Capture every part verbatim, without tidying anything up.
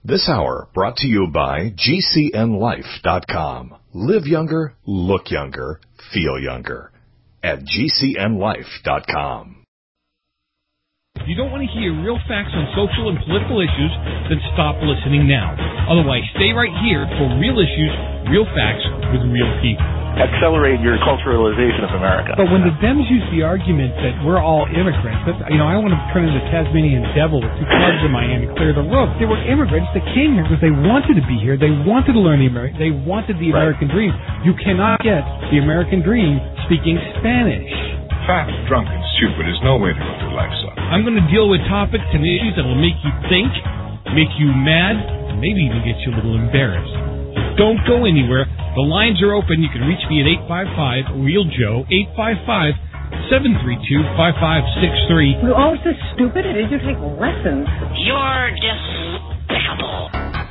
This hour brought to you by G C N life dot com. Live younger, look younger, feel younger at G C N life dot com. If you don't want to hear real facts on social and political issues, then stop listening now. Otherwise, stay right here for real issues, real facts with real people. Accelerate your culturalization of America. But when the Dems use the argument that we're all immigrants, that, you know, I want to turn into the Tasmanian devil with two clubs in my hand and clear the road. They were immigrants that came here because they wanted to be here. They wanted to learn the American. They wanted the American right. dream. You cannot get the American dream speaking Spanish. Fat, drunk, and stupid is no way to go through life, son. I'm going to deal with topics and issues that will make you think, make you mad, and maybe even get you a little embarrassed. Don't go anywhere. The lines are open. You can reach me at eight five five, real Joe, eight five five, seven three two, five five six three. We're all so stupid. It is you take lessons. You're despicable.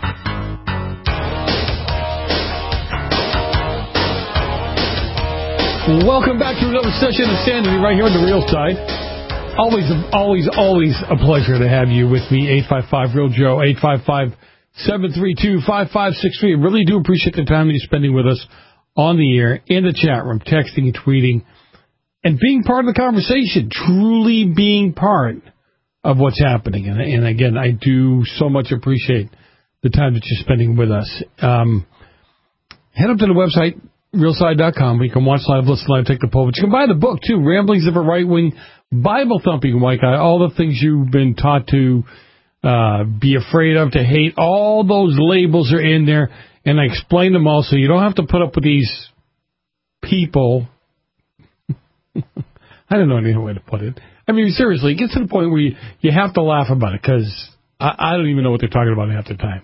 Welcome back to another session of Sanity right here on the Real Side. Always, always, always a pleasure to have you with me. eight five five, real Joe, eight five five, seven three two, five five six three. I really do appreciate the time that you're spending with us on the air, in the chat room, texting and tweeting, and being part of the conversation, truly being part of what's happening. And, and again, I do so much appreciate the time that you're spending with us. Um, head up to the website, real side dot com. You can watch live, listen live, take the poll. But you can buy the book, too, Ramblings of a Right-Wing Bible-Thumping White Guy. All the things you've been taught to Uh, be afraid of, to hate. All those labels are in there, and I explain them all so you don't have to put up with these people. I don't know any other way to put it. I mean, seriously, it gets to the point where you, you have to laugh about it, because I, I don't even know what they're talking about half the time.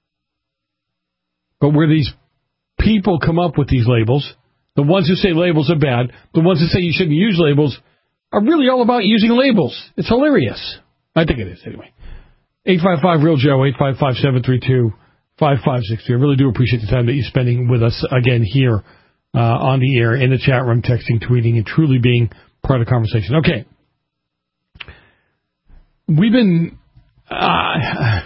But where these people come up with these labels, the ones who say labels are bad, the ones who say you shouldn't use labels, are really all about using labels. It's hilarious. I think it is, anyway. eight five five, real Joe, eight five five, seven three two, five five six three. I really do appreciate the time that you're spending with us again here uh, on the air, in the chat room, texting, tweeting, and truly being part of the conversation. Okay. We've been... Uh,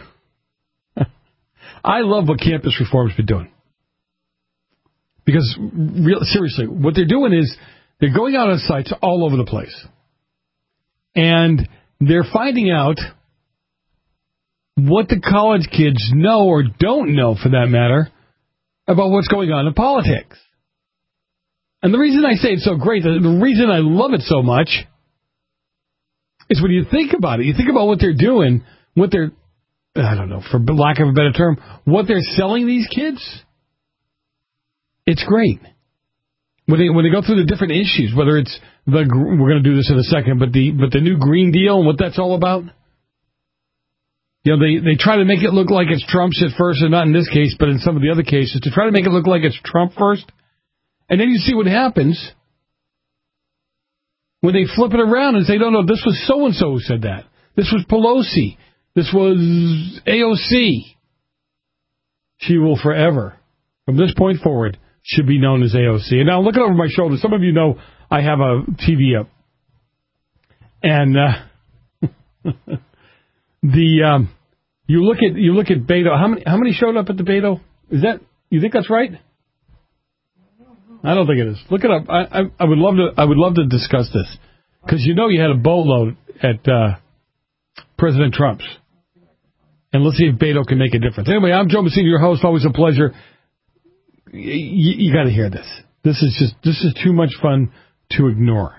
I love what campus reform's been doing. Because, real, seriously, what they're doing is they're going out on sites all over the place. And they're finding out what the college kids know or don't know, for that matter, about what's going on in politics. And the reason I say it's so great, the reason I love it so much, is when you think about it, you think about what they're doing, what they're, I don't know, for lack of a better term, what they're selling these kids, it's great. When they, when they go through the different issues, whether it's the, we're going to do this in a second, but the, but the new Green Deal and what that's all about. You know, they, they try to make it look like it's Trump's at first, and not in this case, but in some of the other cases, to try to make it look like it's Trump first. And then you see what happens when they flip it around and say, no, no, this was so-and-so who said that. This was Pelosi. This was A O C. She will forever, from this point forward, should be known as A O C. And now looking over my shoulder, some of you know I have a T V up. And uh, the um, you look at you look at Beto. How many how many showed up at the Beto? Is that, you think that's right? I don't think it is. Look it up. I I, I would love to I would love to discuss this, because you know you had a boatload at uh, President Trump's. And let's see if Beto can make a difference. Anyway, I'm Joe Messina, your host. Always a pleasure. Y- you got to hear this. This is just this is too much fun to ignore.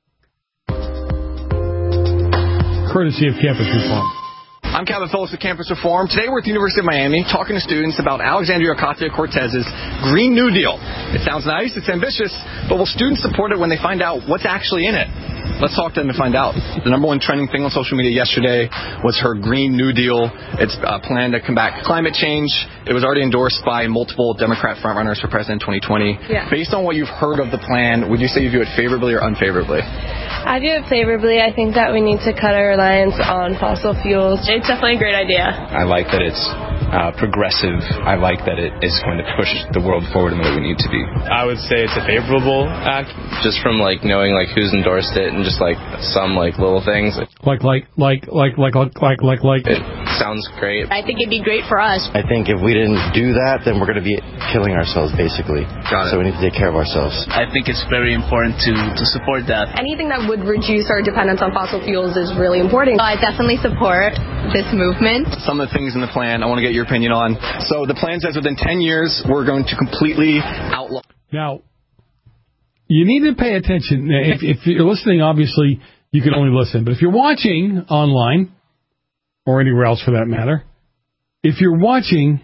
Courtesy of Campus Reform. I'm Calvin Phillips with Campus Reform. Today we're at the University of Miami talking to students about Alexandria Ocasio-Cortez's Green New Deal. It sounds nice, it's ambitious, but will students support it when they find out what's actually in it? Let's talk to them to find out. The number one trending thing on social media yesterday was her Green New Deal. It's a plan to combat climate change. It was already endorsed by multiple Democrat frontrunners for president in twenty twenty. Yeah. Based on what you've heard of the plan, would you say you view it favorably or unfavorably? I view it favorably. I think that we need to cut our reliance on fossil fuels. It's definitely a great idea. I like that it's uh, progressive. I like that it is going to push the world forward in the way we need to be. I would say it's a favorable act, just from like knowing like who's endorsed it and just like some like little things. Like, like, like, like, like, like, like, like, like. It sounds great. I think it'd be great for us. I think if we didn't do that, then we're going to be killing ourselves, basically. Got it. So we need to take care of ourselves. I think it's very important to, to support that. Anything that would reduce our dependence on fossil fuels is really important. I definitely support this movement. Some of the things in the plan I want to get your opinion on. So the plan says within ten years, we're going to completely outlaw. Now, you need to pay attention. If, if you're listening, obviously, you can only listen. But if you're watching online, or anywhere else for that matter, if you're watching,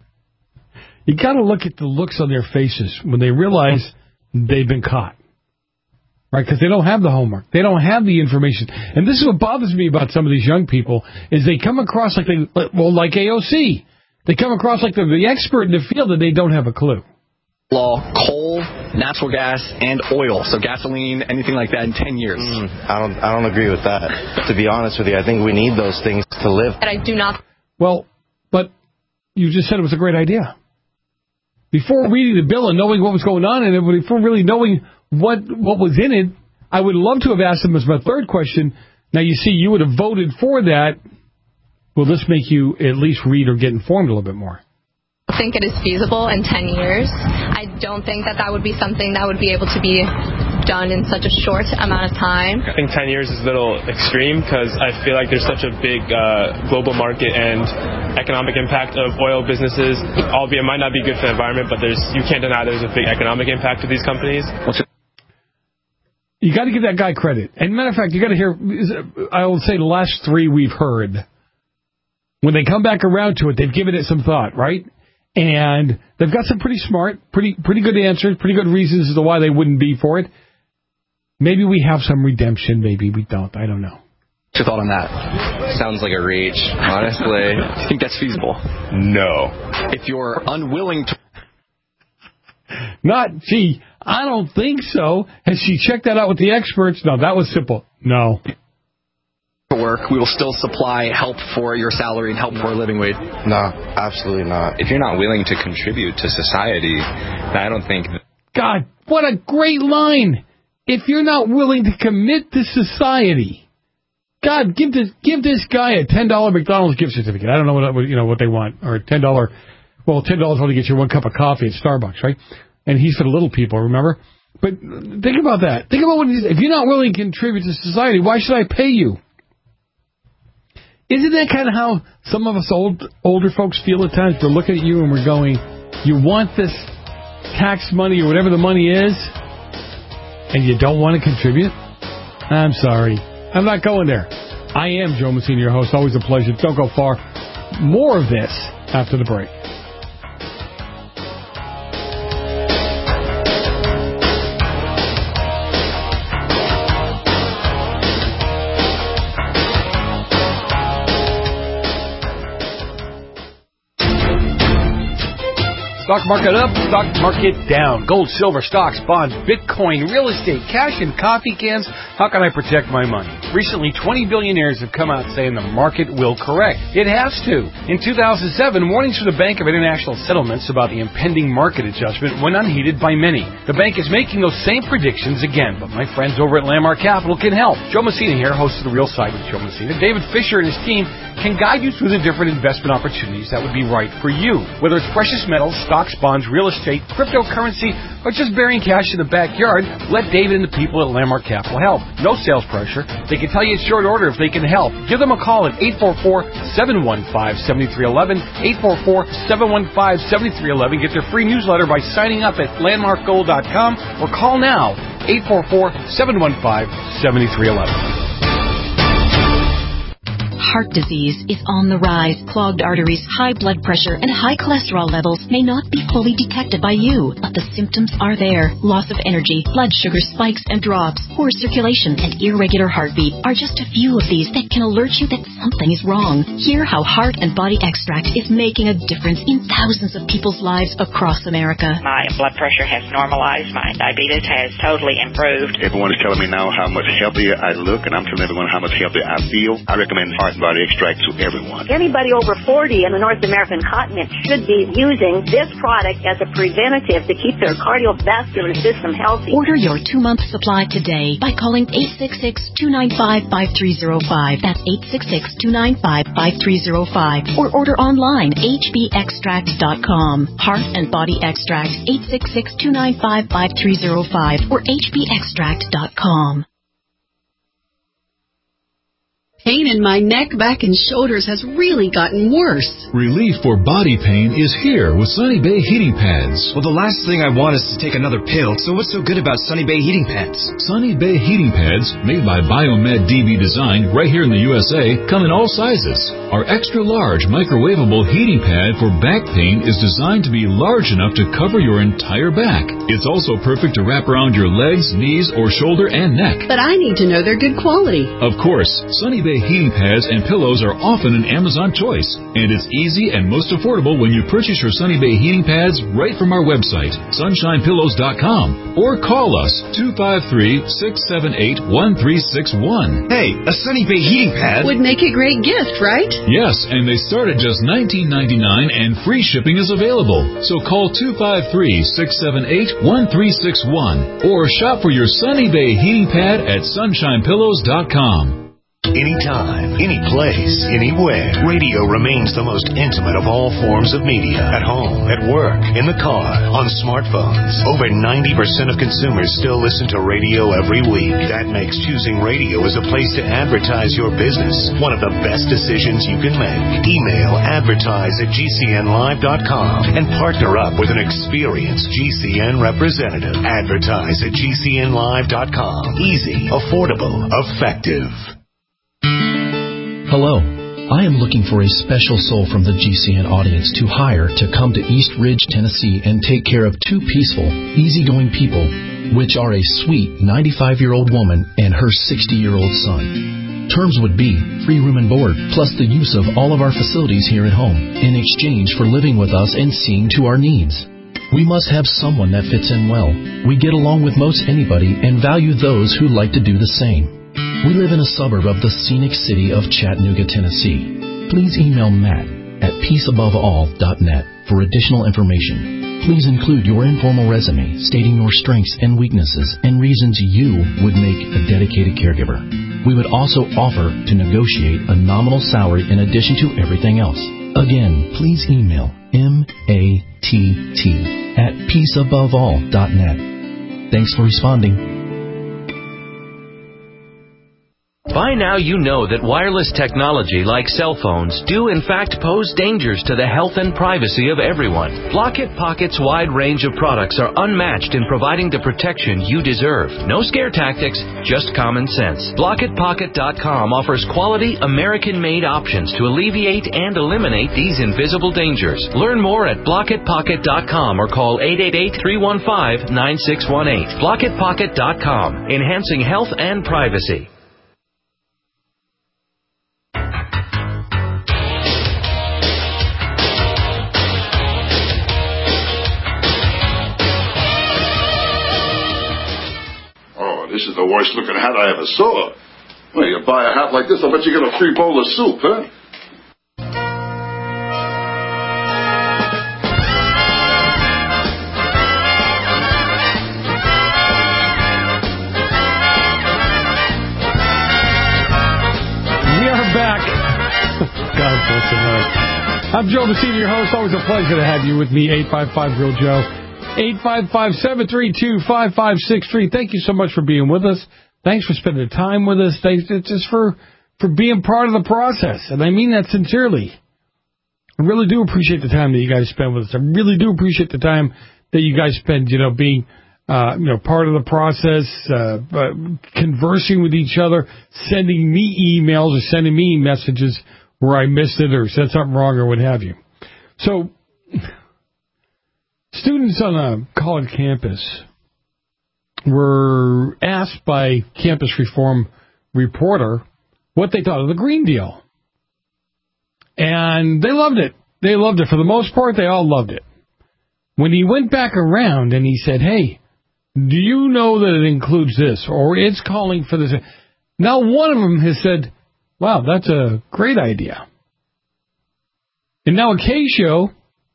you got to look at the looks on their faces when they realize they've been caught. Right? Because they don't have the homework. They don't have the information. And this is what bothers me about some of these young people, is they come across like they, well, like A O C. They come across like they're the expert in the field and they don't have a clue. Law, coal, natural gas, and oil. So gasoline, anything like that in ten years. Mm, I don't I don't agree with that. To be honest with you, I think we need those things to live. And I do not. Well, but you just said it was a great idea. Before reading the bill and knowing what was going on in it, before really knowing what what was in it, I would love to have asked them as my third question. Now, you see, you would have voted for that. Will this make you at least read or get informed a little bit more? I think it is feasible in ten years. I don't think that that would be something that would be able to be done in such a short amount of time. I think ten years is a little extreme because I feel like there's such a big uh, global market and economic impact of oil businesses. Albeit it might not be good for the environment, but there's you can't deny there's a big economic impact of these companies. You got to give that guy credit. And matter of fact, you got to hear, I will say the last three we've heard, when they come back around to it, they've given it some thought, right? And they've got some pretty smart, pretty pretty good answers, pretty good reasons as to why they wouldn't be for it. Maybe we have some redemption, maybe we don't. I don't know. What's your thought on that? Sounds like a reach, honestly. Do you think that's feasible? No. If you're unwilling to... Not, gee, I don't think so. Has she checked that out with the experts? No, that was simple. No. Work, we will still supply help for your salary and help for a living wage. No, absolutely not. If you're not willing to contribute to society, I don't think... God, what a great line. If you're not willing to commit to society. God, give this give this guy a ten dollar McDonald's gift certificate. I don't know what you know what they want. Or a ten dollar, well, ten dollars only gets you one cup of coffee at Starbucks, right? And he's for the little people, remember? But think about that. Think about what it is. If you're not willing to contribute to society, why should I pay you? Isn't that kind of how some of us old older folks feel at times? We're looking at you and we're going, you want this tax money or whatever the money is, and you don't want to contribute? I'm sorry. I'm not going there. I am Joe Messina, your host. Always a pleasure. Don't go far. More of this after the break. Stock market up, stock market down. Gold, silver, stocks, bonds, Bitcoin, real estate, cash, and coffee cans. How can I protect my money? Recently, twenty billionaires have come out saying the market will correct. It has to. In two thousand seven, warnings from the Bank of International Settlements about the impending market adjustment went unheeded by many. The bank is making those same predictions again, but my friends over at Landmark Capital can help. Joe Messina here, host of The Real Side with Joe Messina. David Fisher and his team can guide you through the different investment opportunities that would be right for you. Whether it's precious metals, stocks, bonds, real estate, cryptocurrency, or just burying cash in the backyard, let David and the people at Landmark Capital help. No sales pressure. They can tell you in short order if they can help. Give them a call at eight four four, seven one five, seven three one one, eight four four, seven one five, seven three one one. Get their free newsletter by signing up at landmark gold dot com or call now, eight four four, seven one five, seven three one one. Heart disease is on the rise. Clogged arteries, high blood pressure, and high cholesterol levels may not be fully detected by you, but the symptoms are there. Loss of energy, blood sugar spikes and drops, poor circulation, and irregular heartbeat are just a few of these that can alert you that something is wrong. Hear how Heart and Body Extract is making a difference in thousands of people's lives across America. My blood pressure has normalized. My diabetes has totally improved. Everyone is telling me now how much healthier I look, and I'm telling everyone how much healthier I feel. I recommend Heart Body Extract to everyone. Anybody over forty in the North American continent should be using this product as a preventative to keep their cardiovascular system healthy. Order your two-month supply today by calling eight six six, two nine five, five three zero five. That's eight six six, two nine five, five three zero five. Or order online, h b extract dot com. Heart and Body Extract, eight six six, two nine five, five three zero five or h b extract dot com. Pain in my neck, back, and shoulders has really gotten worse. Relief for body pain is here with Sunny Bay Heating Pads. Well, the last thing I want is to take another pill, so what's so good about Sunny Bay Heating Pads? Sunny Bay Heating Pads, made by Biomed D B Design right here in the U S A, come in all sizes. Our extra-large microwavable heating pad for back pain is designed to be large enough to cover your entire back. It's also perfect to wrap around your legs, knees, or shoulder and neck. But I need to know they're good quality. Of course, Sunny Bay heating pads and pillows are often an Amazon choice, and it's easy and most affordable when you purchase your Sunny Bay heating pads right from our website, sunshine pillows dot com, or call us two five three, six seven eight, one three six one. Hey, a Sunny Bay heating pad would make a great gift, right? Yes, and they start at just nineteen ninety-nine, and free shipping is available. So call two five three, six seven eight, one three six one or shop for your Sunny Bay heating pad at sunshine pillows dot com. Anytime, any place, anywhere. Radio remains the most intimate of all forms of media. At home, at work, in the car, on smartphones. Over ninety percent of consumers still listen to radio every week. That makes choosing radio as a place to advertise your business one of the best decisions you can make. Email advertise at g c n live dot com and partner up with an experienced G C N representative. Advertise at g c n live dot com. Easy, affordable, effective. Hello, I am looking for a special soul from the G C N audience to hire to come to East Ridge, Tennessee and take care of two peaceful, easygoing people, which are a sweet ninety-five-year-old woman and her sixty-year-old son. Terms would be free room and board, plus the use of all of our facilities here at home, in exchange for living with us and seeing to our needs. We must have someone that fits in well. We get along with most anybody and value those who like to do the same. We live in a suburb of the scenic city of Chattanooga, Tennessee. Please email Matt at peace above all dot net for additional information. Please include your informal resume stating your strengths and weaknesses and reasons you would make a dedicated caregiver. We would also offer to negotiate a nominal salary in addition to everything else. Again, please email M A T T at peace above all dot net. Thanks for responding. By now you know that wireless technology like cell phones do in fact pose dangers to the health and privacy of everyone. Blockit Pocket's wide range of products are unmatched in providing the protection you deserve. No scare tactics, just common sense. Blockit Pocket dot com offers quality American-made options to alleviate and eliminate these invisible dangers. Learn more at Blockit Pocket dot com or call eight eight eight, three one five, nine six one eight. Blockit Pocket dot com, enhancing health and privacy. This is the worst looking hat I ever saw. Well, you buy a hat like this, I bet you get a free bowl of soup, huh? We are back. God bless America. I'm Joe, the senior host. Always a pleasure to have you with me. eight five five Real Joe. eight five five, seven three two, five five six three. Thank you so much for being with us. Thanks for spending time with us. Thanks just for, for being part of the process. And I mean that sincerely. I really do appreciate the time that you guys spend with us. I really do appreciate the time that you guys spend, you know, being, uh, you know, part of the process, uh, uh, conversing with each other, sending me emails or sending me messages where I missed it or said something wrong or what have you. So, students on a college campus were asked by Campus Reform reporter what they thought of the Green Deal. And they loved it. They loved it. For the most part, they all loved it. When he went back around and he said, hey, do you know that it includes this? Or it's calling for this. Now, one of them has said, Wow, that's a great idea. And now Acacio,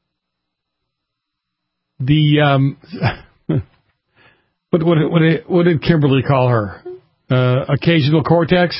the, um, what, what, what, did, what did Kimberly call her? Uh, occasional cortex?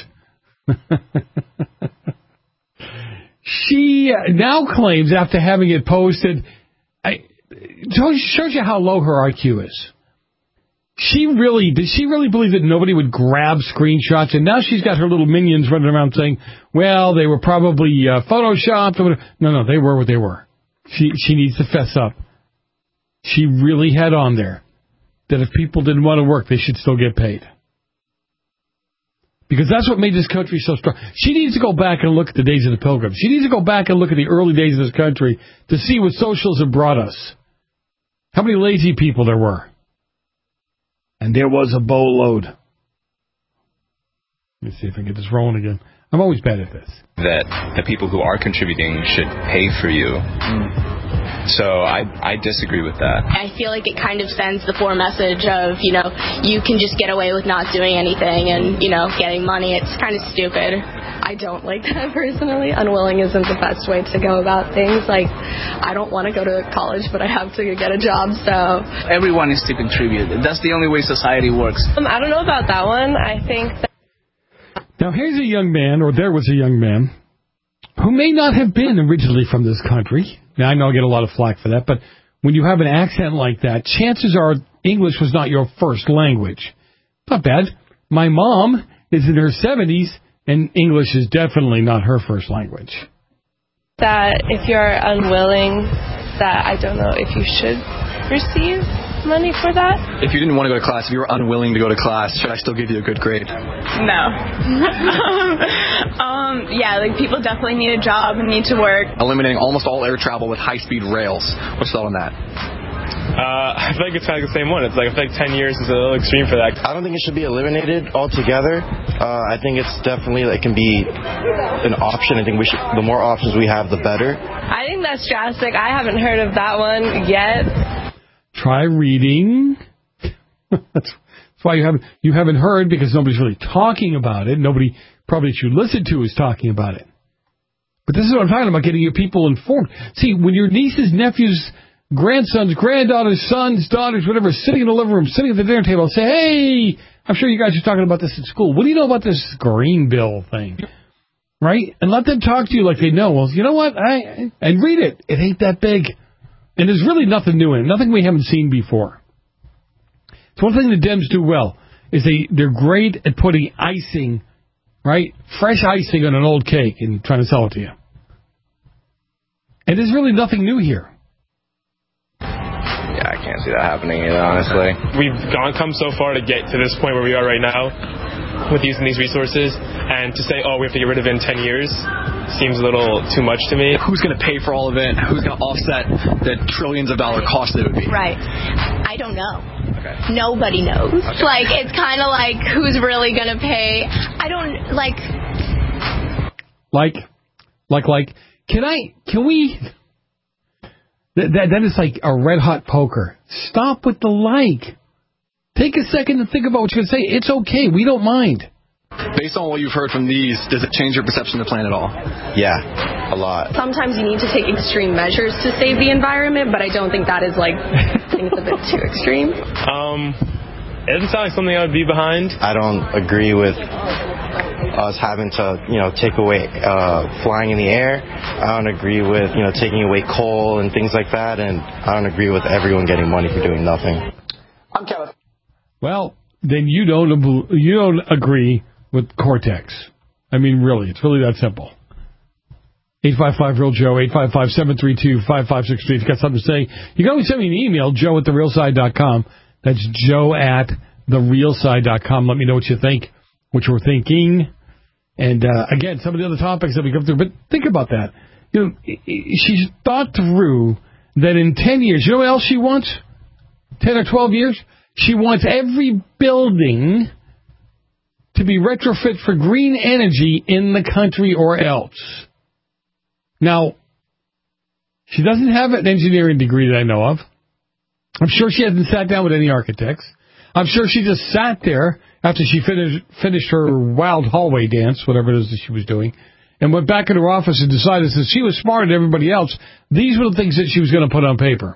She now claims, after having it posted, I, shows you how low her I Q is. She really, did she really believe that nobody would grab screenshots? And now she's got her little minions running around saying, well, they were probably uh, photoshopped. Or whatever. No, no, they were what they were. She, she needs to fess up. She really had on there that if people didn't want to work, they should still get paid. Because that's what made this country so strong. She needs to go back and look at the days of the Pilgrims. She needs to go back and look at the early days of this country to see what socials have brought us. How many lazy people there were. And there was a boatload. Let me see if I can get this rolling again. I'm always bad at this. That the people who are contributing should pay for you. Mm. So I I disagree with that. I feel like it kind of sends the poor message of, you know, you can just get away with not doing anything and, you know, getting money. It's kind of stupid. I don't like that personally. Unwilling isn't the best way to go about things. Like, I don't want to go to college, but I have to get a job, so. Everyone is to contribute. That's the only way society works. Um, I don't know about that one. I think that. Now, here's a young man, or there was a young man, who may not have been originally from this country. Now, I know I get a lot of flack for that, but when you have an accent like that, chances are English was not your first language. Not bad. My mom is in her seventies, and English is definitely not her first language. That if you're unwilling, that I don't know if you should receive money for that. If you didn't want to go to class, if you were unwilling to go to class, should I still give you a good grade? No. um, yeah, like people definitely need a job and need to work. Eliminating almost all air travel with high-speed rails. What's your thought on that? Uh, I feel like it's kind of the same one. It's like I feel like ten years is a little extreme for that. I don't think it should be eliminated altogether. Uh, I think it's definitely it can be an option. I think we should. The more options we have, the better. I think that's drastic. I haven't heard of that one yet. Try reading. that's, that's why you haven't you haven't heard, because nobody's really talking about it. Nobody probably that you listen to is talking about it. But this is what I'm talking about: getting your people informed. See, when your nieces, nephews, grandsons, granddaughters, sons, daughters, whatever, sitting in the living room, sitting at the dinner table, say, hey, I'm sure you guys are talking about this at school. What do you know about this green bill thing? Right? And let them talk to you like they know. Well, you know what? I And read it. It ain't that big. And there's really nothing new in it. Nothing we haven't seen before. It's one thing the Dems do well, is they, they're great at putting icing, right? Fresh icing on an old cake and trying to sell it to you. And there's really nothing new here. Yeah, I can't see that happening either, honestly. We've gone come so far to get to this point where we are right now with using these resources, and to say, oh, we have to get rid of it in ten years seems a little too much to me. Who's going to pay for all of it? Who's going to offset the trillions of dollar cost that it would be? Right. I don't know. Okay. Nobody knows. Okay. Like, it's kind of like, who's really going to pay? I don't, like... Like, like, like, can I, can we... That, that, that is like a red-hot poker. Stop with the like. Take a second to think about what you're going to say. It's okay. We don't mind. Based on what you've heard from these, does it change your perception of the planet at all? Yeah, a lot. Sometimes you need to take extreme measures to save the environment, but I don't think that is, like, I think it's a bit too extreme. Um, it doesn't sound like something I would be behind. I don't agree with us having to, you know, take away uh, flying in the air. I don't agree with, you know, taking away coal and things like that, and I don't agree with everyone getting money for doing nothing. I'm Kevin. Well, then you don't you don't agree with Cortex. I mean, really, it's really that simple. eight five five real Joe, eight five five, seven three two, five five six three. If you've got something to say, you can always send me an email, joe at the real side dot com. That's joe at the real side dot com. Let me know what you think, what you're thinking. And, uh, again, some of the other topics that we go through. But think about that. You know, she's thought through that in ten years, you know what else she wants? ten or twelve years? She wants every building to be retrofit for green energy in the country or else. Now, she doesn't have an engineering degree that I know of. I'm sure she hasn't sat down with any architects. I'm sure she just sat there after she finished finished her wild hallway dance, whatever it is that she was doing, and went back in her office and decided that she was smarter than everybody else. These were the things that she was going to put on paper.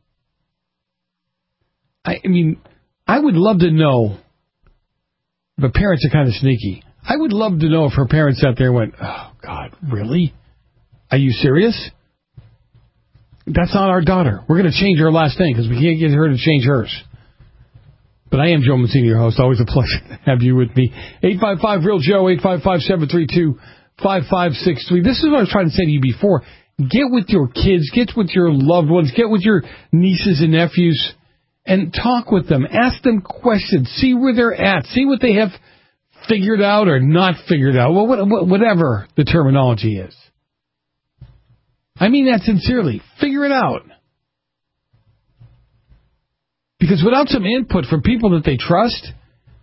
I, I mean, I would love to know, but parents are kind of sneaky. I would love to know if her parents sat there and went, oh, God, really? Are you serious? That's not our daughter. We're going to change her last name because we can't get her to change hers. But I am Joe Mancini, your host. Always a pleasure to have you with me. eight five five, real Joe, eight five five, seven three two, five five six three. This is what I was trying to say to you before. Get with your kids. Get with your loved ones. Get with your nieces and nephews and talk with them. Ask them questions. See where they're at. See what they have figured out or not figured out. Well, whatever the terminology is. I mean that sincerely. Figure it out. Because without some input from people that they trust,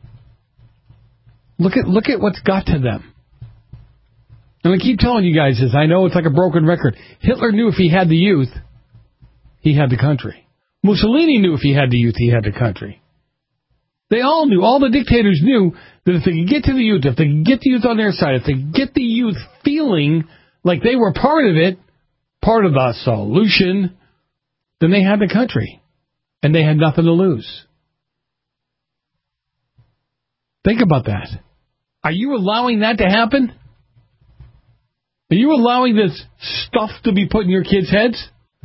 look at look at what's got to them. And I keep telling you guys this. I know it's like a broken record. Hitler knew if he had the youth, he had the country. Mussolini knew if he had the youth, he had the country. They all knew. All the dictators knew that if they could get to the youth, if they could get the youth on their side, if they could get the youth feeling like they were part of it, part of the solution, then they had the country. And they had nothing to lose. Think about that. Are you allowing that to happen? Are you allowing this stuff to be put in your kids' heads?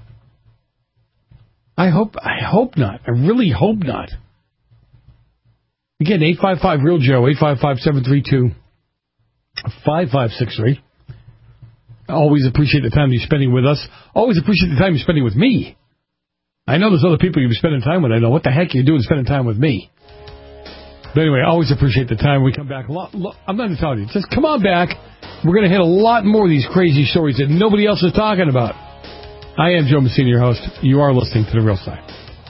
I hope I hope not. I really hope not. Again, eight five five, real Joe, eight five five, seven three two, five five six three. Always appreciate the time you're spending with us. Always appreciate the time you're spending with me. I know there's other people you've been spending time with. I know what the heck you're doing spending time with me. But anyway, I always appreciate the time. We come back. A lot, lot, I'm not going to tell you. Just come on back. We're going to hit a lot more of these crazy stories that nobody else is talking about. I am Joe Mancini, your host. You are listening to The Real Side.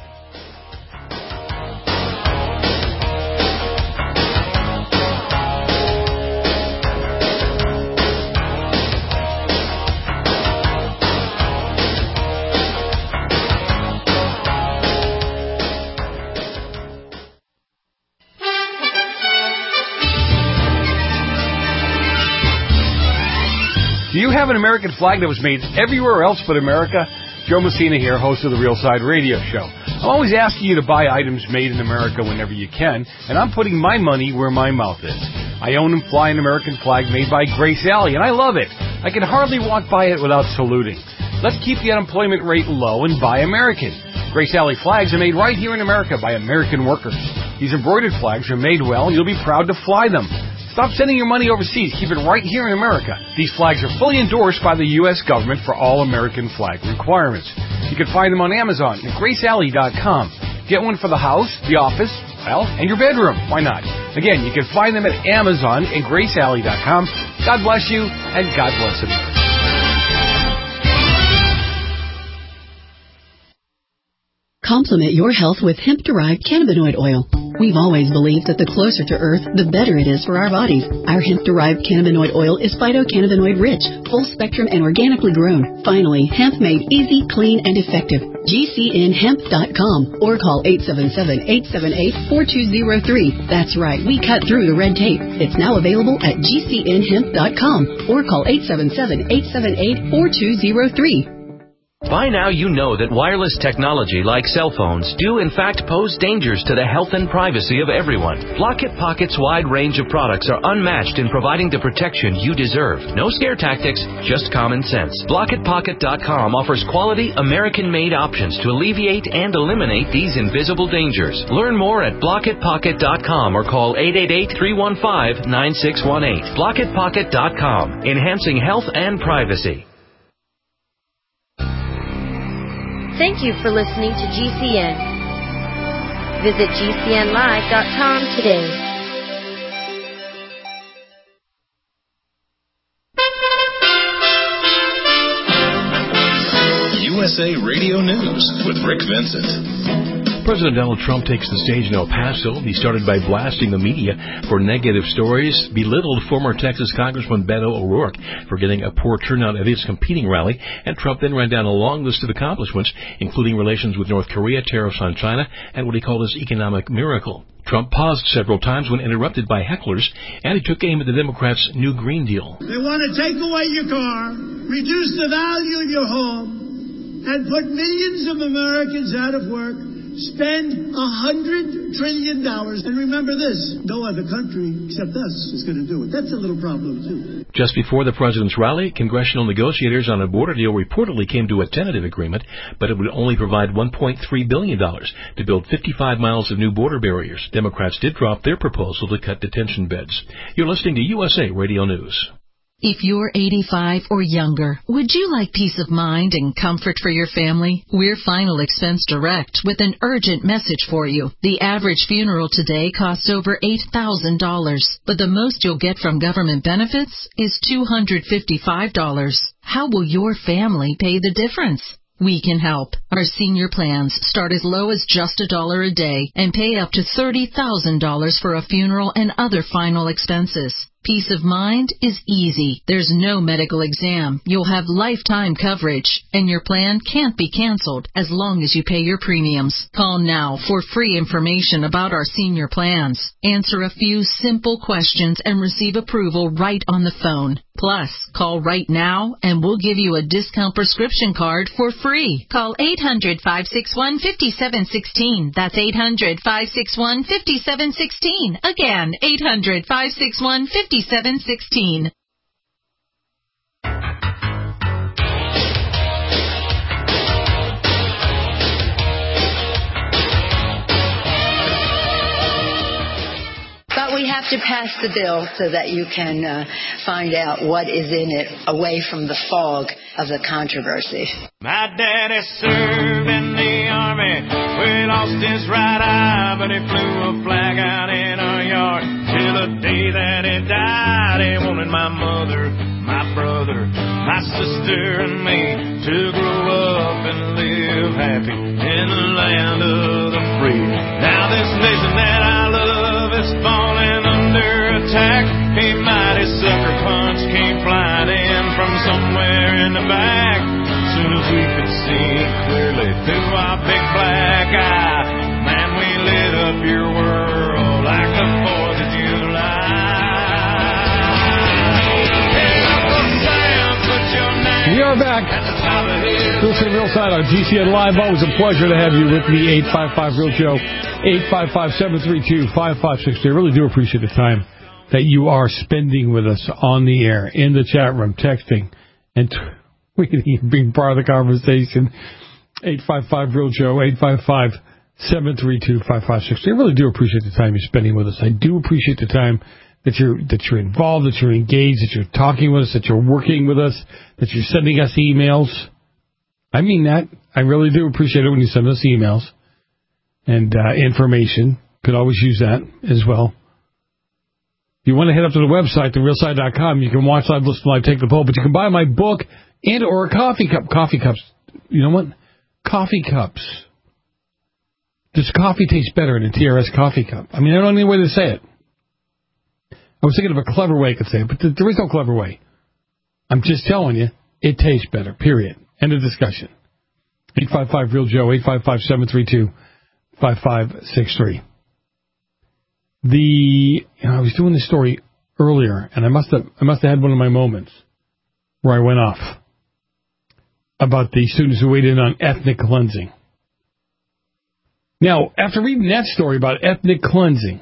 Do you have an American flag that was made everywhere else but America? Joe Mancini here, host of the Real Side Radio Show. I'm always asking you to buy items made in America whenever you can, and I'm putting my money where my mouth is. I own and fly an American flag made by Grace Alley, and I love it. I can hardly walk by it without saluting. Let's keep the unemployment rate low and buy American. Grace Alley flags are made right here in America by American workers. These embroidered flags are made well, and you'll be proud to fly them. Stop sending your money overseas. Keep it right here in America. These flags are fully endorsed by the U S government for all American flag requirements. You can find them on Amazon at grace alley dot com. Get one for the house, the office, well, and your bedroom. Why not? Again, you can find them at Amazon and grace alley dot com. God bless you, and God bless America. Complement your health with hemp-derived cannabinoid oil. We've always believed that the closer to Earth, the better it is for our bodies. Our hemp-derived cannabinoid oil is phytocannabinoid rich, full spectrum, and organically grown. Finally, hemp made easy, clean, and effective. G C N hemp dot com or call eight seven seven, eight seven eight, four two zero three. That's right, we cut through the red tape. It's now available at G C N hemp dot com or call eight seven seven, eight seven eight, four two zero three. By now you know that wireless technology like cell phones do in fact pose dangers to the health and privacy of everyone. Block It Pocket's wide range of products are unmatched in providing the protection you deserve. No scare tactics, just common sense. block it pocket dot com offers quality American-made options to alleviate and eliminate these invisible dangers. Learn more at block it pocket dot com or call eight eight eight, three one five, nine six one eight. block it pocket dot com, enhancing health and privacy. Thank you for listening to G C N. Visit G C N live dot com today. U S A Radio News with Rick Vincent. President Donald Trump takes the stage in El Paso. He started by blasting the media for negative stories, belittled former Texas Congressman Beto O'Rourke for getting a poor turnout at his competing rally, and Trump then ran down a long list of accomplishments, including relations with North Korea, tariffs on China, and what he called his economic miracle. Trump paused several times when interrupted by hecklers, and he took aim at the Democrats' new Green Deal. They want to take away your car, reduce the value of your home, and put millions of Americans out of work, spend a hundred trillion dollars. And remember this, no other country except us is going to do it. That's a little problem, too. Just before the president's rally, congressional negotiators on a border deal reportedly came to a tentative agreement, but it would only provide one point three billion dollars to build fifty-five miles of new border barriers. Democrats did drop their proposal to cut detention beds. You're listening to U S A Radio News. If you're eighty-five or younger, would you like peace of mind and comfort for your family? We're Final Expense Direct with an urgent message for you. The average funeral today costs over eight thousand dollars, but the most you'll get from government benefits is two hundred fifty-five dollars. How will your family pay the difference? We can help. Our senior plans start as low as just a dollar a day and pay up to thirty thousand dollars for a funeral and other final expenses. Peace of mind is easy. There's no medical exam. You'll have lifetime coverage, and your plan can't be canceled as long as you pay your premiums. Call now for free information about our senior plans. Answer a few simple questions and receive approval right on the phone. Plus, call right now and we'll give you a discount prescription card for free. Call eight hundred, five six one, five seven one six. That's eight hundred, five six one, five seven one six. Again, eight hundred, five six one, five seven one six. But we have to pass the bill so that you can uh, find out what is in it away from the fog of the controversy. My daddy served in the army. We lost his right eye, but he flew a flag out in our yard. Till the day that he died, he wanted my mother, my brother, my sister, and me to grow up and live happy in the land of the free. Now this nation that I love is falling under attack. A mighty sucker punch came flying in from somewhere in the back. As soon as we could see it clearly through our big black eye, man, we lit up your world like the fourth of July. We are back. Listen to Real Side on G C N Live. Always a pleasure to have you with me. eight five five Real Joe. eight five five, seven three two, five five six three. I really do appreciate the time that you are spending with us on the air, in the chat room, texting, and t- we can even be part of the conversation. eight five five Real Joe, eight five five, seven three two, five five six three. I really do appreciate the time you're spending with us. I do appreciate the time that you're that you're involved, that you're engaged, that you're talking with us, that you're working with us, that you're sending us emails. I mean that. I really do appreciate it when you send us emails and uh, information. Could always use that as well. If you want to head up to the website, the real side dot com, you can watch live, listen live, take the poll, but you can buy my book and or a coffee cup. Coffee cups. You know what? Coffee cups. Does coffee taste better in a T R S coffee cup? I mean, I don't know any way to say it. I was thinking of a clever way I could say it, but there is no clever way. I'm just telling you, it tastes better, period. End of discussion. eight five five Real Joe, eight five five, seven three two, five five six three. The, you know, I was doing this story earlier, and I must have, I must have had one of my moments where I went off about the students who weighed in on ethnic cleansing. Now, after reading that story about ethnic cleansing,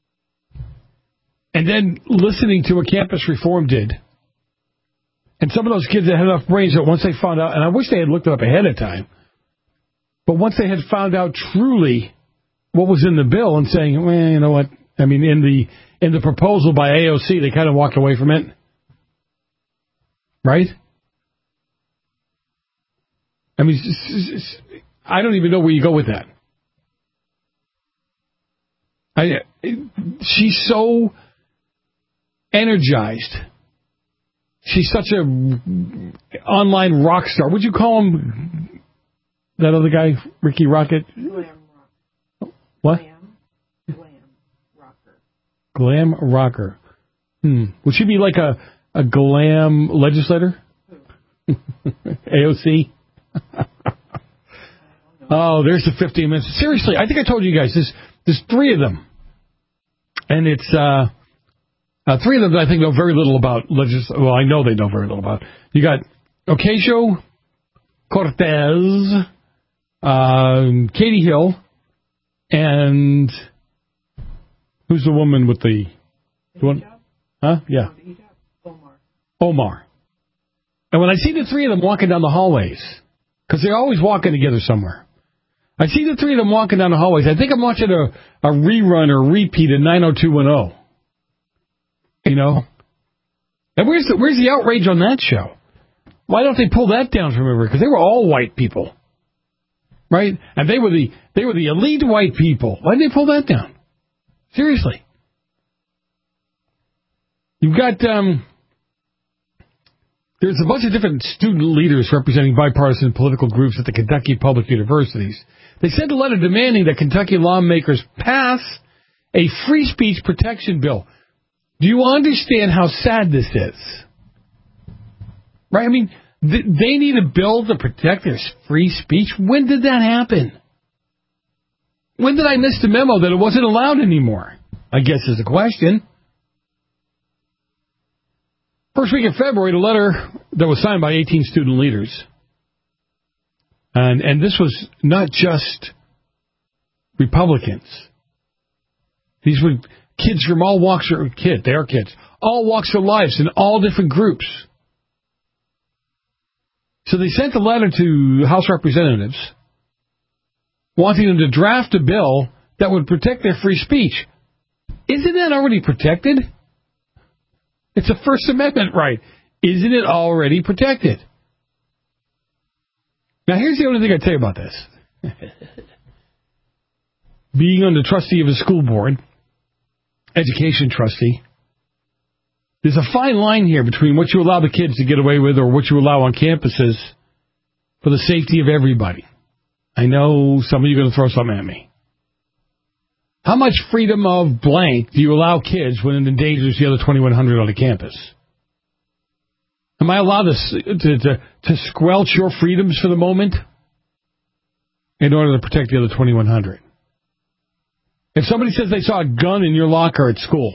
and then listening to what Campus Reform did, and some of those kids that had enough brains that once they found out, and I wish they had looked it up ahead of time, but once they had found out truly what was in the bill and saying, well, you know what, I mean, in the in the proposal by A O C, they kind of walked away from it. Right? I mean, it's, it's, I don't even know where you go with that. I, she's so energized. She's such a online rock star. Would you call him that other guy, Ricky Rocket? What? Glam rocker. Hmm. Would she be like a, a glam legislator? A O C? Oh, there's the fifteen minutes. Seriously, I think I told you guys, there's, there's three of them. And it's, uh, uh, three of them that I think know very little about legis. Well, I know they know very little about. You got Ocasio-Cortez, uh, Katie Hill, and who's the woman with the, the one? Huh? Yeah. Omar. And when I see the three of them walking down the hallways, because they're always walking together somewhere, I see the three of them walking down the hallways. I think I'm watching a, a rerun or a repeat of nine oh two one oh. You know? And where's the, where's the outrage on that show? Why don't they pull that down from everywhere? Because they were all white people. Right? And they were the they were the elite white people. Why did they pull that down? Seriously. You've got, um, there's a bunch of different student leaders representing bipartisan political groups at the Kentucky public universities. They sent a letter demanding that Kentucky lawmakers pass a free speech protection bill. Do you understand how sad this is? Right? I mean, th- they need a bill to protect their free speech. When did that happen? When did I miss the memo that it wasn't allowed anymore? I guess is the question. First week of February, the letter that was signed by eighteen student leaders. And and this was not just Republicans. These were kids from all walks of kids, they are kids, all walks of lives in all different groups. So they sent a letter to House Representatives wanting them to draft a bill that would protect their free speech. Isn't that already protected? It's a First Amendment right. Isn't it already protected? Now, here's the only thing I'd say about this. Being on the trustee of a school board, education trustee, there's a fine line here between what you allow the kids to get away with or what you allow on campuses for the safety of everybody. I know some of you are going to throw something at me. How much freedom of blank do you allow kids when it endangers the other twenty-one hundred on the campus? Am I allowed to, to, to, to squelch your freedoms for the moment in order to protect the other twenty-one hundred? If somebody says they saw a gun in your locker at school,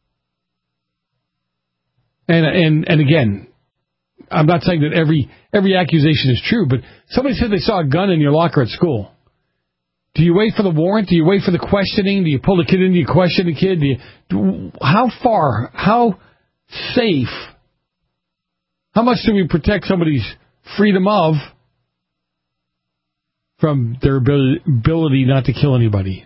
and and and again, I'm not saying that every every accusation is true, but somebody said they saw a gun in your locker at school. Do you wait for the warrant? Do you wait for the questioning? Do you pull the kid in? Do you question the kid? Do you, do, how far, how safe, how much do we protect somebody's freedom of from their ability not to kill anybody?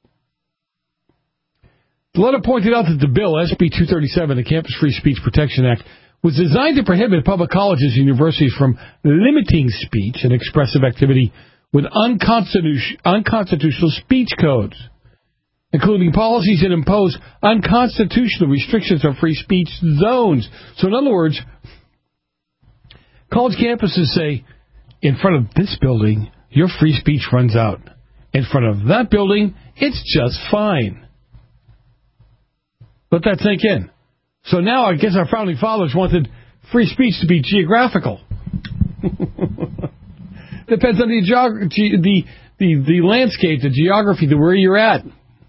The letter pointed out that the bill, S B two thirty-seven, the Campus Free Speech Protection Act, was designed to prohibit public colleges and universities from limiting speech and expressive activity with unconstitutional, unconstitutional speech codes, including policies that impose unconstitutional restrictions on free speech zones. So in other words, college campuses say, in front of this building, your free speech runs out. In front of that building, it's just fine. Let that sink in. So now I guess our founding fathers wanted free speech to be geographical. Depends on the, geog- ge- the the the landscape, the geography, the where you're at.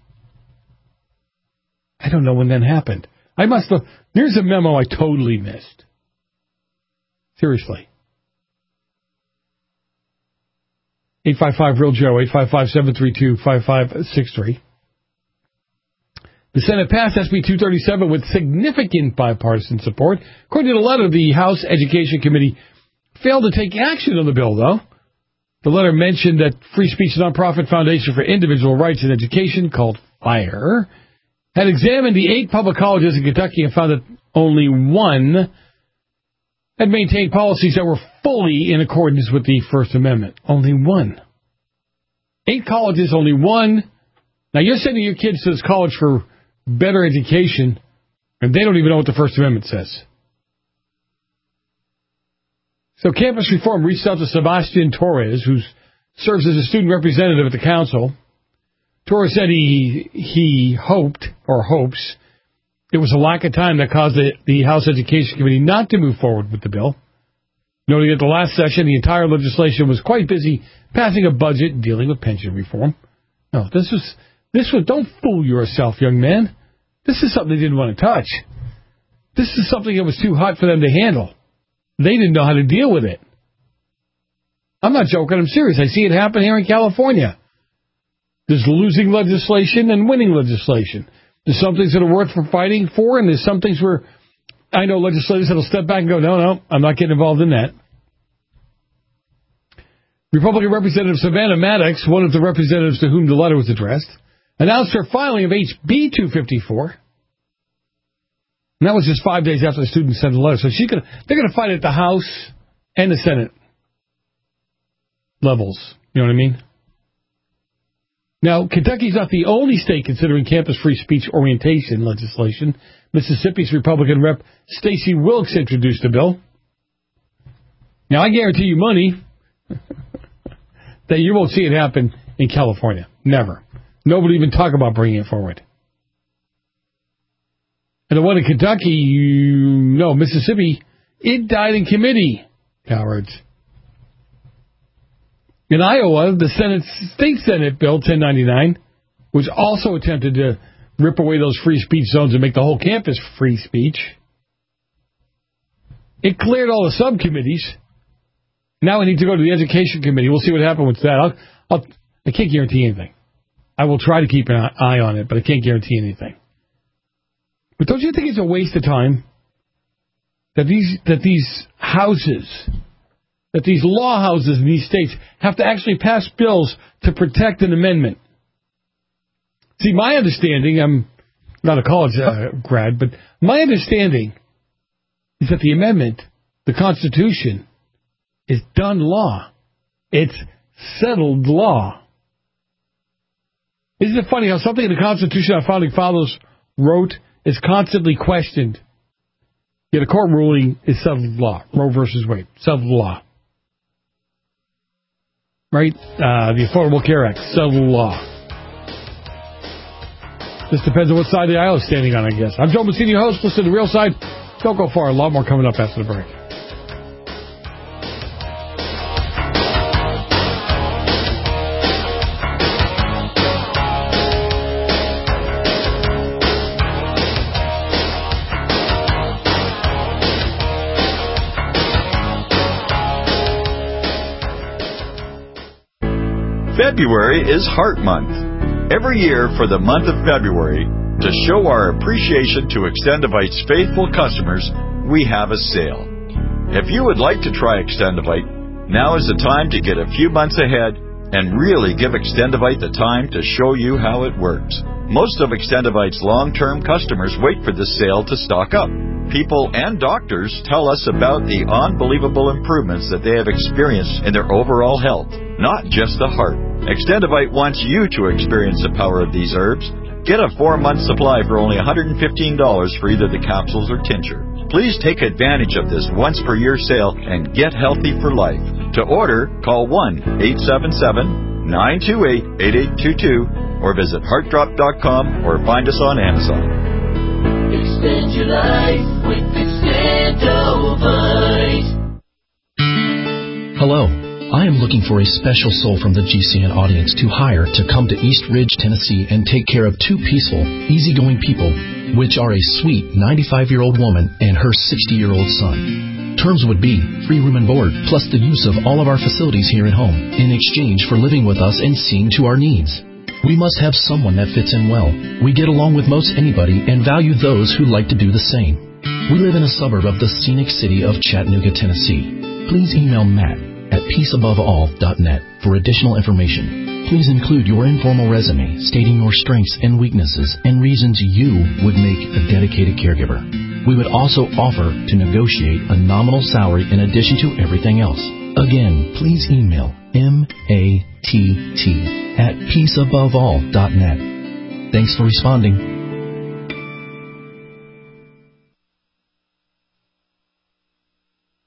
I don't know when that happened. I must have. There's a memo I totally missed. Seriously. eight five five real Joe, eight five five, seven three two, five five six three. The Senate passed S B two thirty-seven with significant bipartisan support. According to the letter, the House Education Committee failed to take action on the bill, though. The letter mentioned that Free Speech Nonprofit Foundation for Individual Rights in Education, called FIRE, had examined the eight public colleges in Kentucky and found that only one had maintained policies that were fully in accordance with the First Amendment. Only one. Eight colleges, only one. Now, you're sending your kids to this college for better education, and they don't even know what the First Amendment says. So Campus Reform reached out to Sebastian Torres, who serves as a student representative at the council, Torres said he he hoped or hopes it was a lack of time that caused the, the House Education Committee not to move forward with the bill, noting at the last session the entire legislation was quite busy passing a budget and dealing with pension reform. No, this was this was don't fool yourself, young man. This is something they didn't want to touch. This is something that was too hot for them to handle. They didn't know how to deal with it. I'm not joking. I'm serious. I see it happen here in California. There's losing legislation and winning legislation. There's some things that are worth for fighting for, and there's some things where I know legislators that will step back and go, no, no, I'm not getting involved in that. Republican Representative Savannah Maddox, one of the representatives to whom the letter was addressed, announced her filing of H B two fifty-four. And that was just five days after the students sent the letter. So she's gonna, they're going to fight at the House and the Senate levels. You know what I mean? Now, Kentucky's not the only state considering campus free speech orientation legislation. Mississippi's Republican Rep Stacey Wilkes introduced a bill. Now, I guarantee you money that you won't see it happen in California. Never. Nobody even talk about bringing it forward. And the one in Kentucky, you, no, Mississippi, it died in committee. Cowards. In Iowa, the Senate, State Senate Bill ten ninety-nine, which also attempted to rip away those free speech zones and make the whole campus free speech, it cleared all the subcommittees. Now we need to go to the Education Committee. We'll see what happens with that. I'll, I'll, I can't guarantee anything. I will try to keep an eye on it, but I can't guarantee anything. But don't you think it's a waste of time that these that these houses, that these law houses in these states have to actually pass bills to protect an amendment? See, my understanding, I'm not a college uh, grad, but my understanding is that the amendment, the Constitution, is done law. It's settled law. Isn't it funny how something in the Constitution our founding fathers wrote is constantly questioned, yet a court ruling is settled law. Roe versus Wade, settled law. Right? Uh, the Affordable Care Act, settled law. This depends on what side of the aisle is standing on, I guess. I'm Joe Massini, your host. Listen to The Real Side. Don't go far. A lot more coming up after the break. February is Heart Month. Every year for the month of February, to show our appreciation to Extendivite's faithful customers, we have a sale. If you would like to try Extendivite, now is the time to get a few months ahead and really give Extendivite the time to show you how it works. Most of Extendivite's long-term customers wait for this sale to stock up. People and doctors tell us about the unbelievable improvements that they have experienced in their overall health, not just the heart. Extendivite wants you to experience the power of these herbs. Get a four-month supply for only one hundred fifteen dollars for either the capsules or tincture. Please take advantage of this once-per-year sale and get healthy for life. To order, call one eight seven seven, nine two eight, eight eight two two or visit heart drop dot com or find us on Amazon. Extend your life with Extendivite. Hello. I am looking for a special soul from the G C N audience to hire to come to East Ridge, Tennessee and take care of two peaceful, easygoing people, which are a sweet ninety-five-year-old woman and her sixty-year-old son. Terms would be free room and board, plus the use of all of our facilities here at home, in exchange for living with us and seeing to our needs. We must have someone that fits in well. We get along with most anybody and value those who like to do the same. We live in a suburb of the scenic city of Chattanooga, Tennessee. Please email Matt at peace above all dot net for additional information. Please include your informal resume stating your strengths and weaknesses and reasons you would make a dedicated caregiver. We would also offer to negotiate a nominal salary in addition to everything else. Again, please email M A T T at peace above all dot net. Thanks for responding.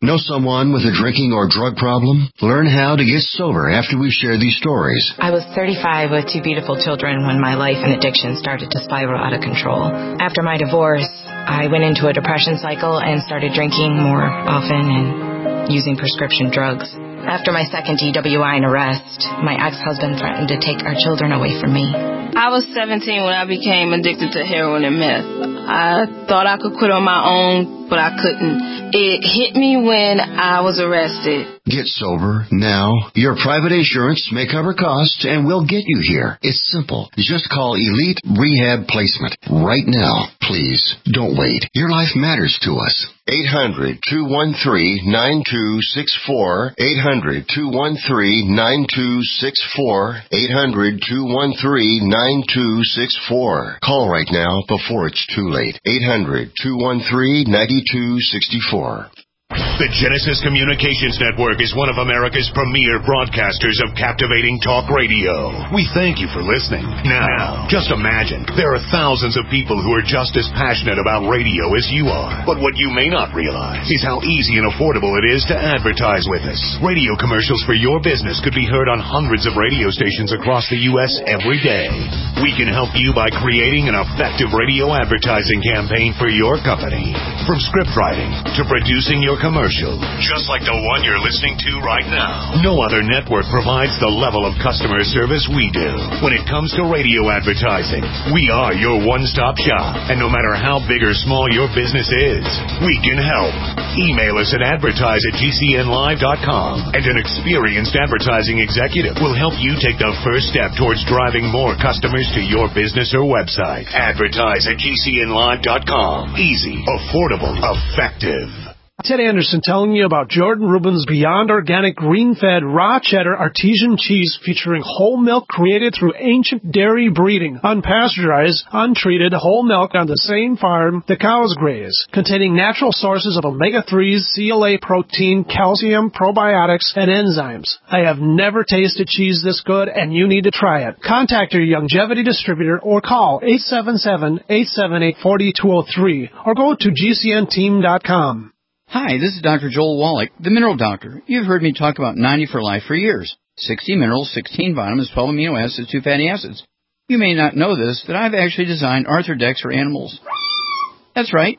Know someone with a drinking or drug problem? Learn how to get sober after we share these stories. I was thirty-five with two beautiful children when my life and addiction started to spiral out of control. After my divorce, I went into a depression cycle and started drinking more often and using prescription drugs. After my second D W I and arrest, my ex-husband threatened to take our children away from me. I was seventeen when I became addicted to heroin and meth. I thought I could quit on my own, but I couldn't. It hit me when I was arrested. Get sober now. Your private insurance may cover costs and we'll get you here. It's simple. Just call Elite Rehab Placement right now. Please, don't wait. Your life matters to us. eight hundred, two one three, nine two six four. eight hundred, two one three, nine two six four. eight hundred, two one three, nine two six four. Call right now before it's too late. eight hundred, two one three, nine two six four. The Genesis Communications Network is one of America's premier broadcasters of captivating talk radio. We thank you for listening. Now, just imagine, there are thousands of people who are just as passionate about radio as you are. But what you may not realize is how easy and affordable it is to advertise with us. Radio commercials for your business could be heard on hundreds of radio stations across the U S every day. We can help you by creating an effective radio advertising campaign for your company. From script writing to producing your commercial, just like the one you're listening to right now. No other network provides the level of customer service we do. When it comes to radio advertising, we are your one-stop shop. And no matter how big or small your business is, we can help. Email us at advertise at g c n live dot com, and an experienced advertising executive will help you take the first step towards driving more customers to your business or website. Advertise at g c n live dot com. Easy, affordable, effective. Ted Anderson telling you about Jordan Rubin's Beyond Organic Green-Fed Raw Cheddar Artesian Cheese featuring whole milk created through ancient dairy breeding, unpasteurized, untreated whole milk on the same farm the cows graze, containing natural sources of omega threes, C L A protein, calcium, probiotics, and enzymes. I have never tasted cheese this good, and you need to try it. Contact your Youngevity distributor or call eight seven seven, eight seven eight, four two zero three or go to g c n team dot com. Hi, this is Doctor Joel Wallach, the Mineral Doctor. You've heard me talk about ninety for Life for years. sixty minerals, sixteen vitamins, twelve amino acids, two fatty acids. You may not know this, that I've actually designed Arthrodex for animals. That's right.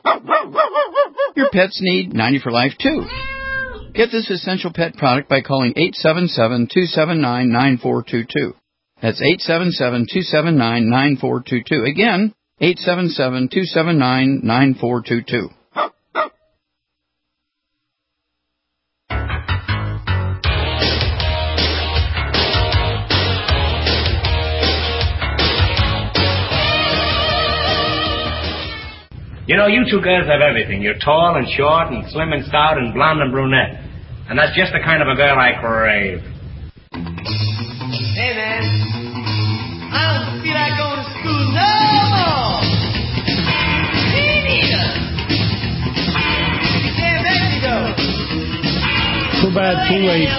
Your pets need ninety for Life, too. Get this essential pet product by calling eight seven seven, two seven nine, nine four two two. That's eight seven seven, two seven nine, nine four two two. Again, eight seven seven, two seven nine, nine four two two. You know, you two girls have everything. You're tall and short and slim and stout and blonde and brunette. And that's just the kind of a girl I crave. Hey, man. I don't feel like going to school no more. Me neither. You can't make me go. Too bad, too late.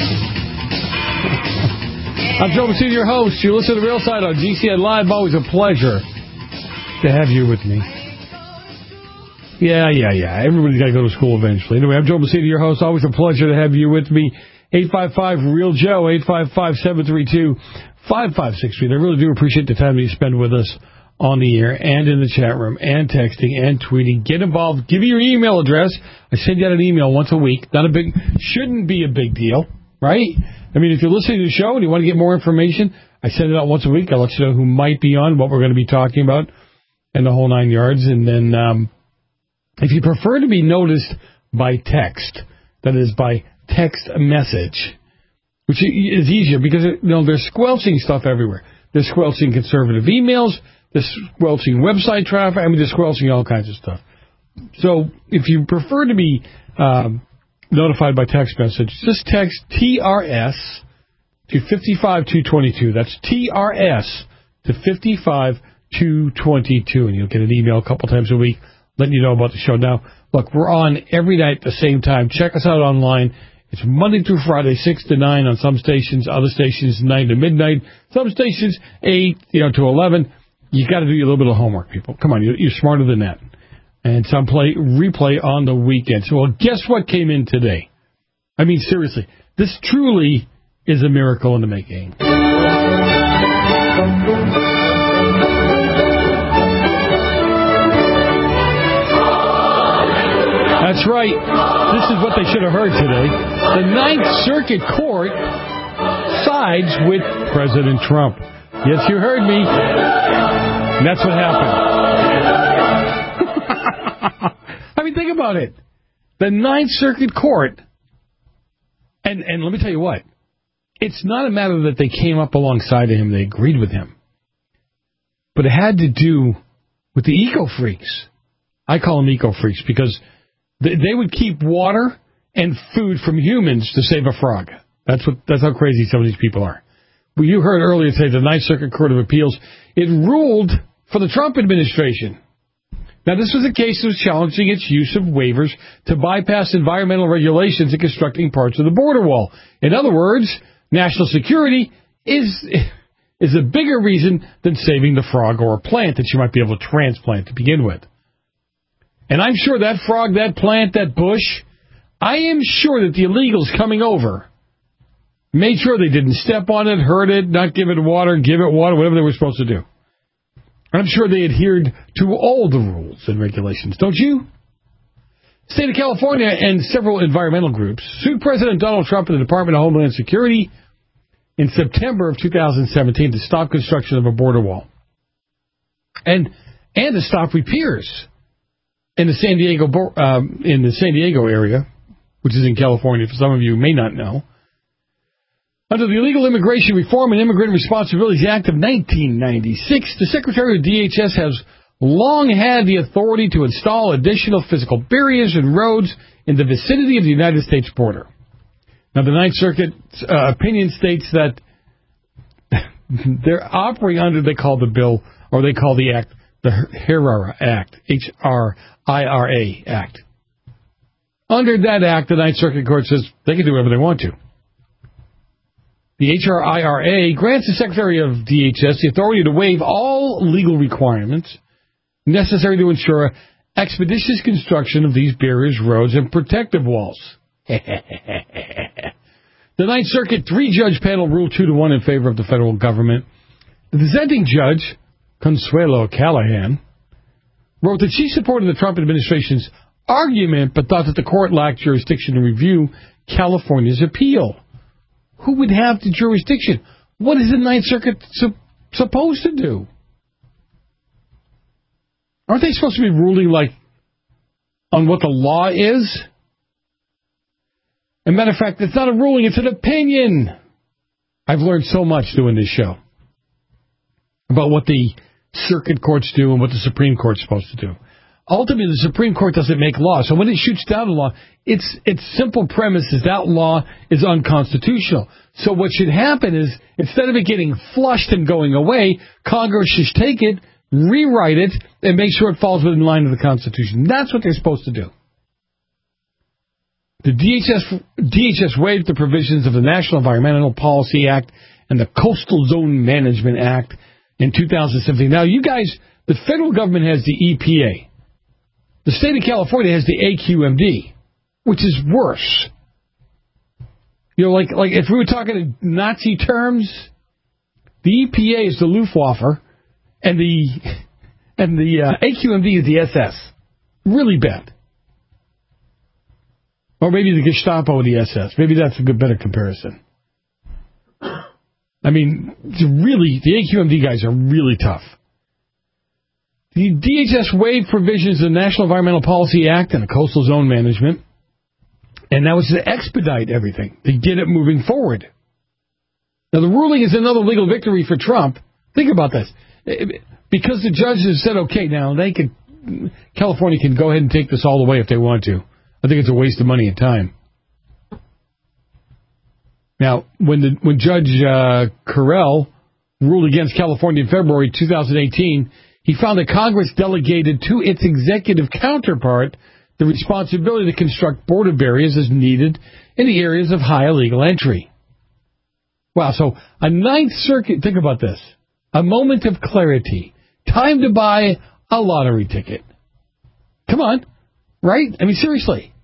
I'm Joe Messina, your host. You listen to The Real Side on G C N Live. Always a pleasure to have you with me. Yeah, yeah, yeah. Everybody's got to go to school eventually. Anyway, I'm Joe Messina, your host. Always a pleasure to have you with me. eight five five, real Joe, eight five five, seven three two, five five six three. I really do appreciate the time that you spend with us on the air and in the chat room and texting and tweeting. Get involved. Give me your email address. I send you out an email once a week. Not a big, shouldn't be a big deal, right? I mean, if you're listening to the show and you want to get more information, I send it out once a week. I'll let you know who might be on, what we're going to be talking about, and the whole nine yards. And then, um, if you prefer to be noticed by text, that is by text message, which is easier because, you know, they're squelching stuff everywhere. They're squelching conservative emails, they're squelching website traffic, I mean, they're squelching all kinds of stuff. So if you prefer to be um, notified by text message, just text T R S to five five two two two. That's T R S to five five two two two, and you'll get an email a couple times a week letting you know about the show. Now, look, we're on every night at the same time. Check us out online. It's Monday through Friday, six to nine on some stations, other stations nine to midnight, some stations eight, you know, to eleven. You got to do a little bit of homework, people. Come on, you're, you're smarter than that. And some play replay on the weekend. So, well, guess what came in today? I mean, seriously, this truly is a miracle in the making. That's right. This is what they should have heard today. The Ninth Circuit Court sides with President Trump. Yes, you heard me. And that's what happened. I mean, think about it. The Ninth Circuit Court, and, and let me tell you what, it's not a matter that they came up alongside of him, they agreed with him. But it had to do with the eco-freaks. I call them eco-freaks because they would keep water and food from humans to save a frog. That's what. That's how crazy some of these people are. Well, you heard earlier say the Ninth Circuit Court of Appeals, it ruled for the Trump administration. Now, this was a case that was challenging its use of waivers to bypass environmental regulations in constructing parts of the border wall. In other words, national security is is a bigger reason than saving the frog or a plant that you might be able to transplant to begin with. And I'm sure that frog, that plant, that bush, I am sure that the illegals coming over made sure they didn't step on it, hurt it, not give it water, give it water, whatever they were supposed to do. I'm sure they adhered to all the rules and regulations, don't you? The state of California and several environmental groups sued President Donald Trump and the Department of Homeland Security in September of two thousand seventeen to stop construction of a border wall and and to stop repairs in the San Diego um, in the San Diego area, which is in California. For some of you who may not know, under the Illegal Immigration Reform and Immigrant Responsibilities Act of nineteen ninety-six, the Secretary of D H S has long had the authority to install additional physical barriers and roads in the vicinity of the United States border. Now, the Ninth Circuit uh, opinion states that they're operating under, they call the bill, or they call the act, the HERARA Act, H R I R A Act. Under that act, the Ninth Circuit Court says they can do whatever they want to. The H R I R A grants the Secretary of D H S the authority to waive all legal requirements necessary to ensure expeditious construction of these barriers, roads, and protective walls. The Ninth Circuit three-judge panel ruled two to one in favor of the federal government. The dissenting judge, Consuelo Callahan, wrote that she supported the Trump administration's argument, but thought that the court lacked jurisdiction to review California's appeal. Who would have the jurisdiction? What is the Ninth Circuit su- supposed to do? Aren't they supposed to be ruling, like, on what the law is? As a matter of fact, it's not a ruling, it's an opinion. I've learned so much doing this show about what the circuit courts do and what the Supreme Court's supposed to do. Ultimately, the Supreme Court doesn't make law. So when it shoots down a law, its its simple premise is that law is unconstitutional. So what should happen is, instead of it getting flushed and going away, Congress should take it, rewrite it, and make sure it falls within line of the Constitution. That's what they're supposed to do. The D H S, D H S waived the provisions of the National Environmental Policy Act and the Coastal Zone Management Act in two thousand seventeen. Now, you guys, the federal government has the E P A. The state of California has the A Q M D, which is worse. You know, like like if we were talking in Nazi terms, the E P A is the Luftwaffe, and the and the uh, A Q M D is the S S. Really bad. Or maybe the Gestapo or the S S. Maybe that's a good, better comparison. I mean, it's really, the A Q M D guys are really tough. The D H S waived provisions of the National Environmental Policy Act and the Coastal Zone Management, and that was to expedite everything, to get it moving forward. Now, the ruling is another legal victory for Trump. Think about this. Because the judges said, okay, now they can, California can go ahead and take this all the way if they want to. I think it's a waste of money and time. Now, when the when Judge uh, Carell ruled against California in February two thousand eighteen, he found that Congress delegated to its executive counterpart the responsibility to construct border barriers as needed in the areas of high illegal entry. Wow, so a Ninth Circuit, think about this, a moment of clarity, time to buy a lottery ticket. Come on. Right? I mean, seriously.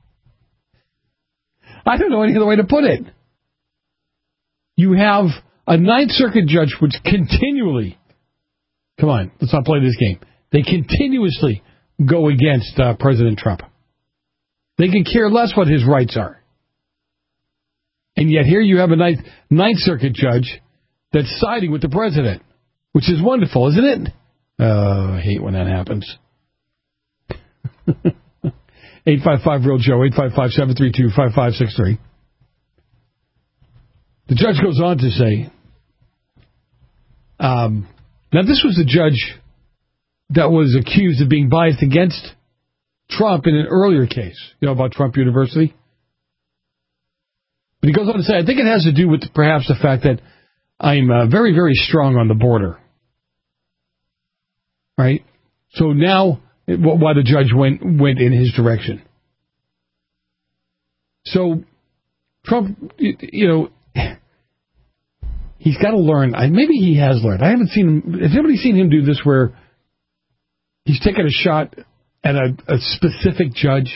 I don't know any other way to put it. You have a Ninth Circuit judge which continually, come on, let's not play this game. They continuously go against uh, President Trump. They can care less what his rights are. And yet here you have a Ninth, Ninth Circuit judge that's siding with the president, which is wonderful, isn't it? Oh, I hate when that happens. eight five five real Joe, eight five five, seven three two, five five six three. The judge goes on to say, um, now this was the judge that was accused of being biased against Trump in an earlier case, you know, about Trump University. But he goes on to say, I think it has to do with perhaps the fact that I'm uh, very, very strong on the border. Right? So now, why the judge went went in his direction. So, Trump, you know, he's got to learn. Maybe he has learned. I haven't seen him. Has anybody seen him do this where he's taken a shot at a, a specific judge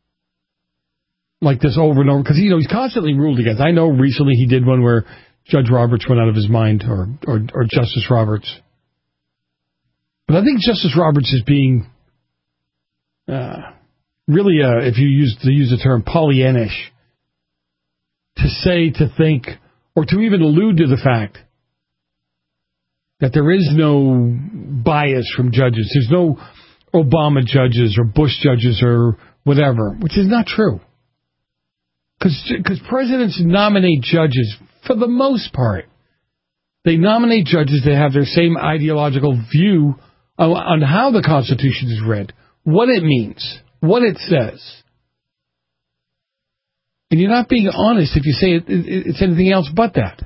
like this over and over? Because, you know, he's constantly ruled against. I know recently he did one where Judge Roberts went out of his mind, or, or, or Justice Roberts. But I think Justice Roberts is being uh, really, uh, if you use to use the term, Pollyannish, to say, to think, or to even allude to the fact that there is no bias from judges. There's no Obama judges or Bush judges or whatever, which is not true. Because presidents nominate judges, for the most part, they nominate judges that have their same ideological view on, on how the Constitution is read, what it means, what it says. And you're not being honest if you say it, it, it's anything else but that.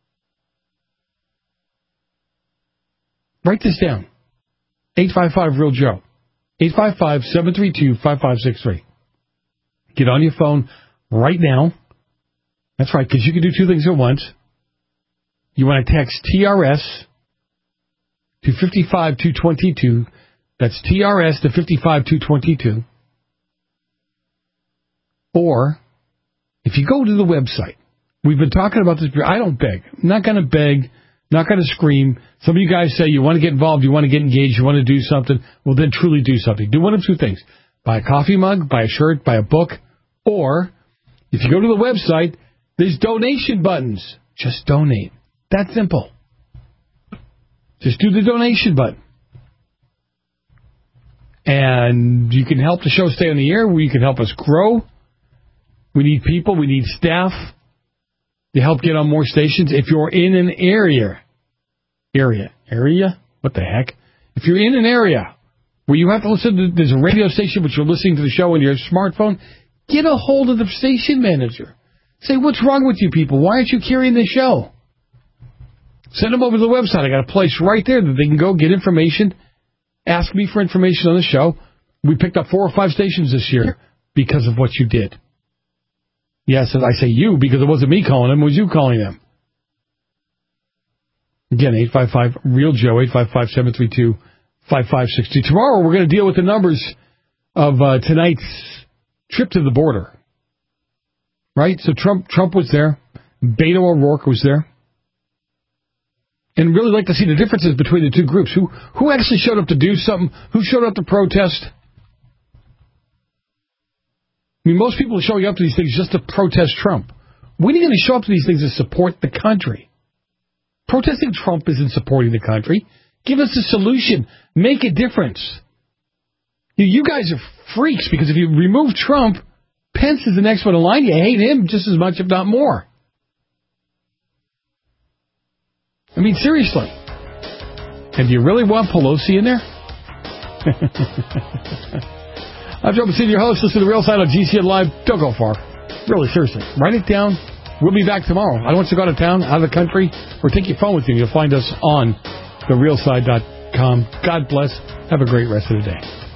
Write this down. eight five five real Joe. eight five five, seven three two, five five six three. Get on your phone right now. That's right, because you can do two things at once. You want to text T R S to five five two two two. That's T R S to five five two two two. Or, if you go to the website, we've been talking about this. I don't beg. I'm not going to beg. Not going to scream. Some of you guys say you want to get involved, you want to get engaged, you want to do something. Well, then truly do something. Do one of two things. Buy a coffee mug, buy a shirt, buy a book, or if you go to the website, there's donation buttons. Just donate. That simple. Just do the donation button. And you can help the show stay on the air. You can help us grow. We need people. We need staff to help get on more stations. If you're in an area, area, area, what the heck? If you're in an area where you have to listen to, there's a radio station which you're listening to the show on your smartphone, get a hold of the station manager. Say, what's wrong with you people? Why aren't you carrying the show? Send them over to the website. I got a place right there that they can go get information. Ask me for information on the show. We picked up four or five stations this year because of what you did. Yes, I say you because it wasn't me calling them, it was you calling them. Again, eight five five real Joe, eight five five, seven three two, five five six two. Tomorrow we're going to deal with the numbers of uh, tonight's trip to the border. Right? So Trump Trump was there. Beto O'Rourke was there. And really like to see the differences between the two groups. Who who actually showed up to do something? Who showed up to protest? I mean, most people are showing up to these things just to protest Trump. When are you going to show up to these things to support the country? Protesting Trump isn't supporting the country. Give us a solution. Make a difference. You, you guys are freaks because if you remove Trump, Pence is the next one in line. You hate him just as much, if not more. I mean, seriously. And do you really want Pelosi in there? I'm Joe Messina, your host. Listen to the Real Side on G C N Live. Don't go far. Really, seriously. Write it down. We'll be back tomorrow. I don't want you to go out of town, out of the country, or take your phone with you. You'll find us on the real side dot com. God bless. Have a great rest of the day.